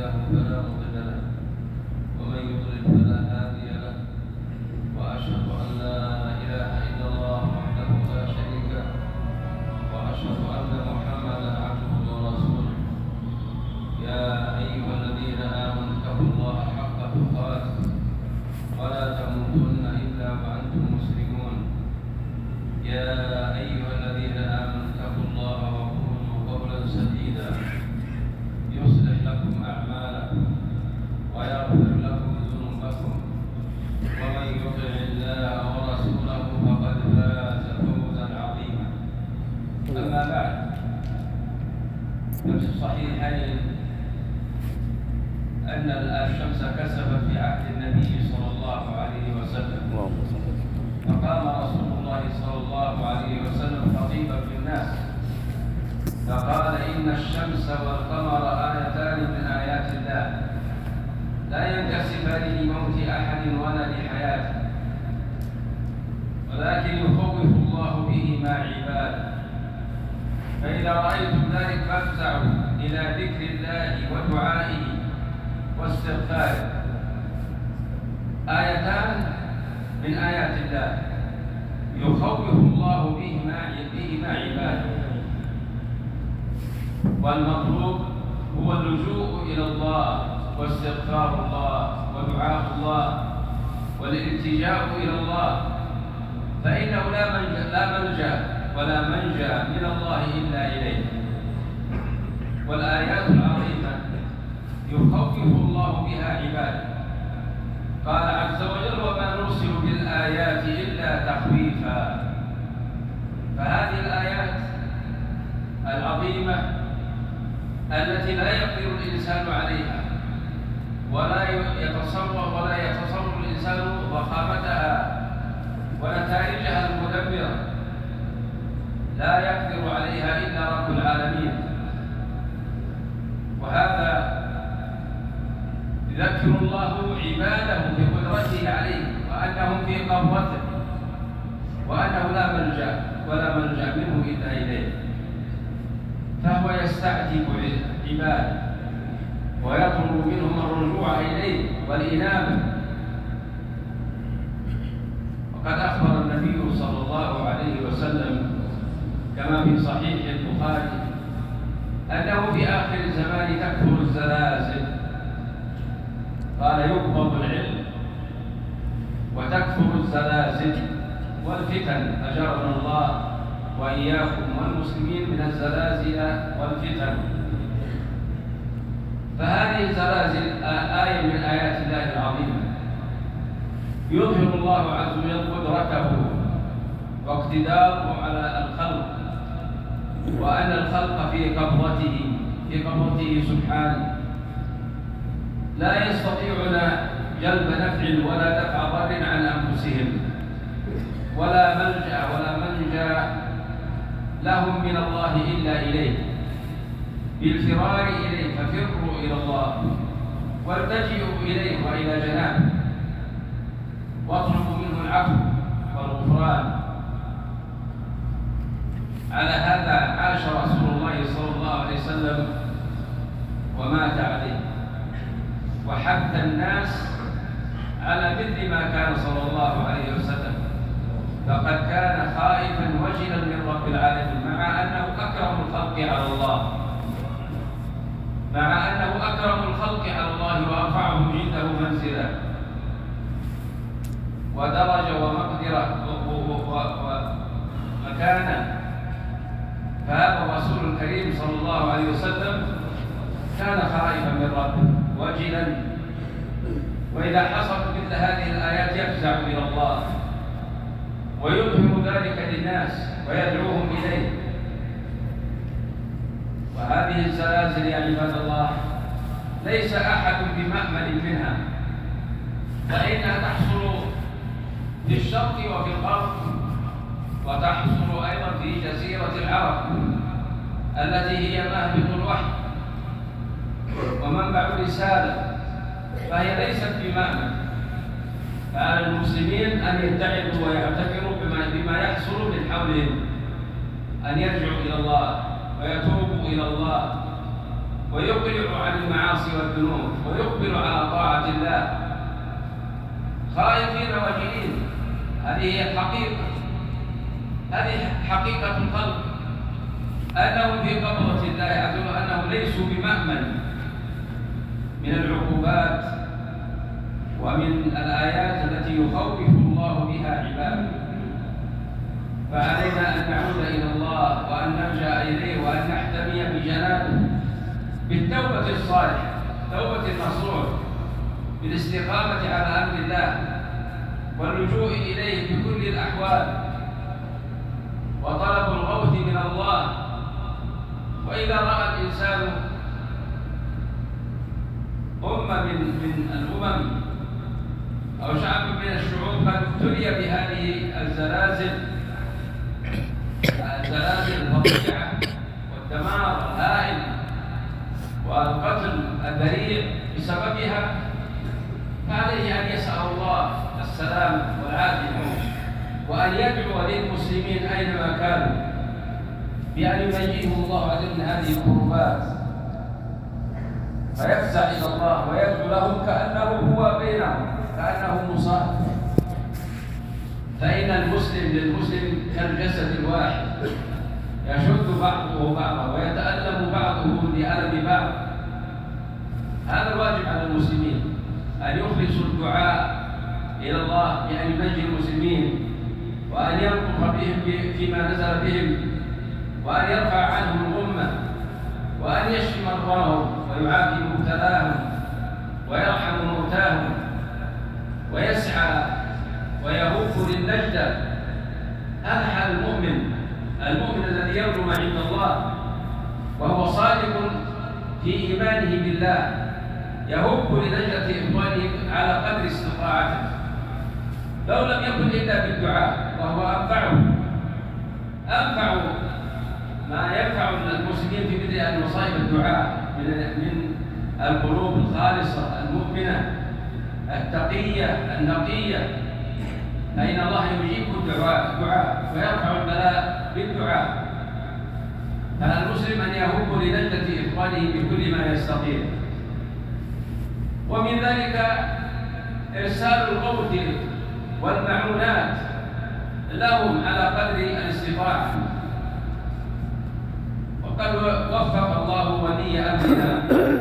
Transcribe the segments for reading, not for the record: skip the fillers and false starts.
له فلا مضل له ومن يضلل فلا هادي له وأشهد أن لا إله إلا الله وحده لا شريك له وأشهد أن محمدا عبده ورسوله يا أيها الذين آمنوا اتقوا الله حق تقاته ولا تموتن إلا وأنتم مسلمون يا أيها الذين آمنوا اتقوا الله وقولوا قولا سديدا يصلح لكم أعمالكم ويغفر لكم ذنوبكم ومن يطع الله ورسوله فقد فاز فوزا عظيما. أما بعد، ففي الصحيحين أن الشمس كسفت في عهد النبي صلى الله عليه وسلم، فقام رسول الله صلى الله عليه وسلم خطيبا في الناس فقال: إن الشمس والقمر آيتان من آيات الله لا ينكسفان لموت أحد ولا لحياته، ولكن يخوف الله بهما عباده، فإذا رأيتم ذلك فافزعوا إلى ذكر الله ودعائه واستغفاره. آيتان من آيات الله يخوف الله بهما عباده، والمطلوب هو اللجوء إلى الله واستغفار الله ودعاء الله والالتجاء إلى الله، فإنه لا ملجأ ولا منجا من الله إلا إليه. والآيات العظيمة يخوف الله بها عباده، قال عز وجل: وما نرسل بالآيات إلا تخويفا. فهذه الآيات العظيمة التي لا يقدر الإنسان عليها ولا يتصور الإنسان ضخامتها ونتائجها المدمرة، لا يقدر عليها إلا رب العالمين. وهذا يذكر الله عباده بقدرته عليه وأنهم في قبضته، وأنه لا ملجأ ولا ملجأ منه إلا إليه، فهو يستعجب عباده ويطلب منهم الرجوع إليه والإنابة. وقد أخبر النبي صلى الله عليه وسلم كما في صحيح البخاري أنه في آخر الزمان تكثر الزلازل، قال: يقبض العلم وتكثر الزلازل والفتن، أجرنا الله وإياكم والمسلمين من الزلازل والفتن. فهذه الزلازل آية من آيات الله العظيمة، يظهر الله عز وجل قدرته واقتداره على الخلق، وأن الخلق في قبضته سبحانه، لا يستطيعون جلب نفع ولا دفع ضر عن أنفسهم، ولا ملجأ ولا منجا لهم من الله إلا إليه، بالفرار إليه، ففروا إلى الله والتجئوا إليه وإلى جنابه، واطلبوا منه العفو والغفران. على هذا عاش رسول الله صلى الله عليه وسلم ومات عليه، وحث الناس على مثل ما كان صلى الله عليه وسلم، فقد كان خائفا وجلا من رب العالمين، مع أنه أكرم الخلق على الله، وأرفعهم عنده منزلة ودرجة ومقدرة ومكانة. فهذا الرسول الكريم صلى الله عليه وسلم كان خائفا من ربه وجلا، وإذا حصلت مثل هذه الآيات يفزع إلى الله ويظهر ذلك للناس ويدعوهم إليه. وهذه الزلازل يا عباد الله ليس أحد بمأمن منها، فإنها تحصل في الشرق وفي الغرب، وتحصل أيضا في جزيرة العرب التي هي مهبط الوحي ومنبع الرسالة، فهي ليست بمأمن. فعلى المسلمين أن يتعظوا ويعتبروا بما يحصل من حولهم، أن يرجعوا إلى الله ويتوبوا إلى الله ويقلع عن المعاصي والذنوب ويقبل على طاعة الله خائفين وجلين. هذه هي الحقيقة، هذه حقيقة الخلق، أنهم في قبضة الله عز وجل، أنهم ليسوا بمأمن من العقوبات ومن الآيات التي يخوف الله بها عباده. فعلينا أن نعود إلى الله وأن نرجع إليه وأن نحتمي بجنابه بالتوبة الصالحة، توبة النصوح، بالاستقامة على أمر الله واللجوء إليه في كل الأحوال وطلب الغوث من الله. وإذا رأى الإنسان أمة من الأمم أو شعب من الشعوب قد ابتلي بهذه الزلازل الفظيعة والدمار الهائل والقتل الذريع بسببها، فعليه أن يسأل الله السلام والعافية وأن يدعو للمسلمين أينما كانوا بأن ينجيهم الله عز وجل من هذه الكربات، فيفزع إلى الله ويدعو لهم كأنه هو بينهم، كأنه مصاب. فإن المسلم للمسلم كالجسد الواحد يشد بعضه بعضا ويتألم بعضه لألم بعض. هذا الواجب على المسلمين، أن يخلصوا الدعاء إلى الله بأن ينجي المسلمين وأن ينطق بهم فيما نزل بهم وأن يرفع عنهم الغمة وأن يشفي مرضاهم ويعافي مبتلاهم ويرحم موتاهم ويسعى ويهب للنجدة. هذا حال المؤمن الذي يرجو عند الله وهو صادق في إيمانه بالله، يهب لنجدة إخوانه على قدر استطاعته، لو لم يكن إلا بالدعاء، وهو أنفع ما ينفع المسلمين في بدء المصائب الدعاء من القلوب الخالصة المؤمنة التقية النقية، فإن الله يجيب الدعاء ويرفع البلاء بالدعاء. فعلى المسلم أن يهب لنجدة إخوانه بكل ما يستطيع، ومن ذلك إرسال الغوث والمعونات لهم على قدر الاستطاعة. وقد وفق الله ولي أمرنا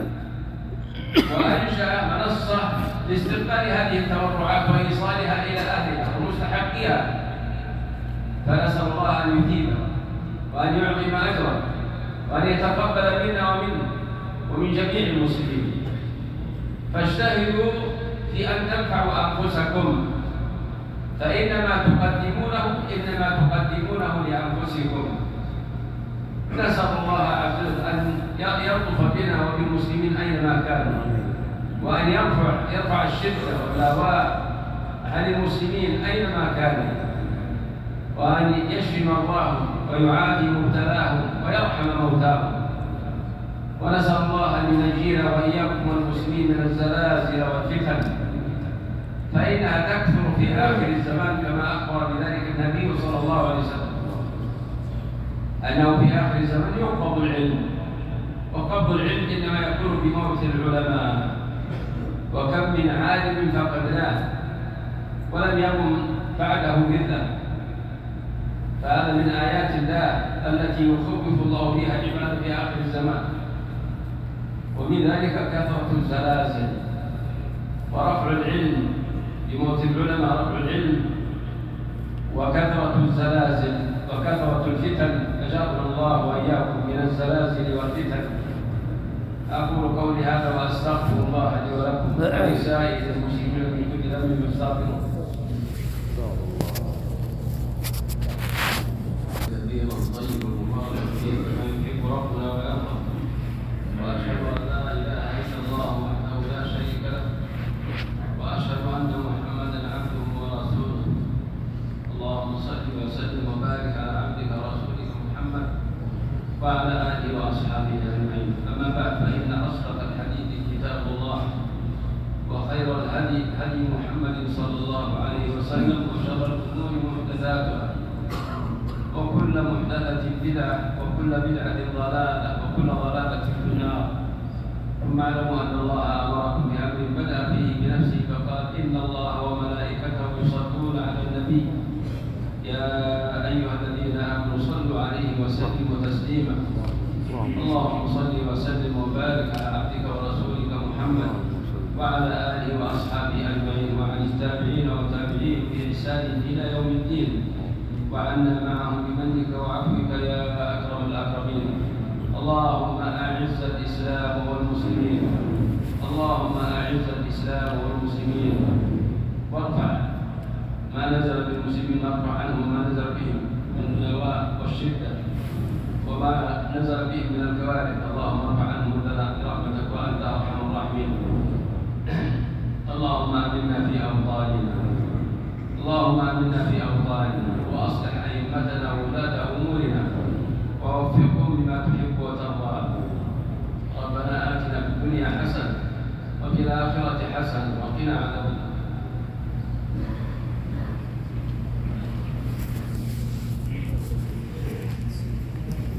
وأنشأ منصة لاستقبال هذه التبرعات وإيصالها إلى أهلها ومستحقيها، فنسأل الله أن يثيبه وأن يعظم أجره وأن يتقبل منا ومن جميع المسلمين. فاجتهدوا في أن تنفعوا أنفسكم، فإنما تقدمونه لأنفسكم. نسأل الله عز وجل أن يلطف بنا وبالمسلمين أينما كانوا، وأن يرفع الشدة والبلاء عن المسلمين أينما كانوا، وأن يشفي مرضاهم ويعافي مبتلاهم ويرحم موتاهم. ونسأل الله أن ينجينا وإياكم والمسلمين من الزلازل والفتن، فإنها تكثر في آخر الزمان كما أخبر بذلك النبي صلى الله عليه وسلم، أنه في آخر الزمان يقبض العلم، وقبض العلم إنما يكون بموت العلماء، وكم من عالم فقدناه ولم يقم بعده مثله. فهذا من آيات الله التي يخوف الله بها عباده في آخر الزمان. ومن ذلك كثرة الزلازل ورفع العلم بموت العلماء، رفع العلم وكثرة الزلازل وكثرة الفتن. أجارنا الله وإياكم من الزلازل والفتن. أقول قولي هذا وأستغفر الله لي ولكم ولسائر المسلمين من كل ذنب فاستغفروه. كثيرا طيبا مباركا فيه كما يحب ربنا ويرضى. وأشهد أن لا إله إلا الله وحده لا شريك له، وأشهد أن محمدا عبده ورسوله. اللهم صل وسلم وبارك على عبدك ورسولك محمد وعلى آله وأصحابه أجمعين. أما بعد، فإن أصدق الحديث كتاب الله، وخير الهدي هدي محمد صلى الله عليه وسلم، وشر الأمور محدثاتها، وكل محدثة بدعة، وكل بدعة ضلالة، وكل ضلالة في النار. ثم اعلموا أن الله أمركم بأمر بدأ فيه بنفسه فقال إن الله وملائكته يصلون على النبي يا أيها الذين آمنوا صلوا عليه وسلموا تسليما اللهم صل وسلم وبارك على عبدك ورسولك محمد وعلى آله وأصحابه أجمعين وعن التابعين والتابعين بإحسان إلى يوم الدين وعنا معهم بمنك وعفوك يا أكرم الأكرمين. اللهم أعز الإسلام والمسلمين اللهم أعز الإسلام والمسلمين وارفع ما نزل بالمسلمين وارفع عنهم ما نزل بهم من النواء والشدة وما نزل بهم من الكوارث. اللهم ارفع عنهم لنا برحمتك وأنت أرحم الراحمين. اللهم آمنا في أوطاننا اللهم آمنا في أوطاننا وأصلح أئمتنا وولاة أمورنا ووفقهم لما تحب وترضى. ربنا آتنا في الدنيا حسنة وفي الآخرة حسنة وقنا عذاب النار.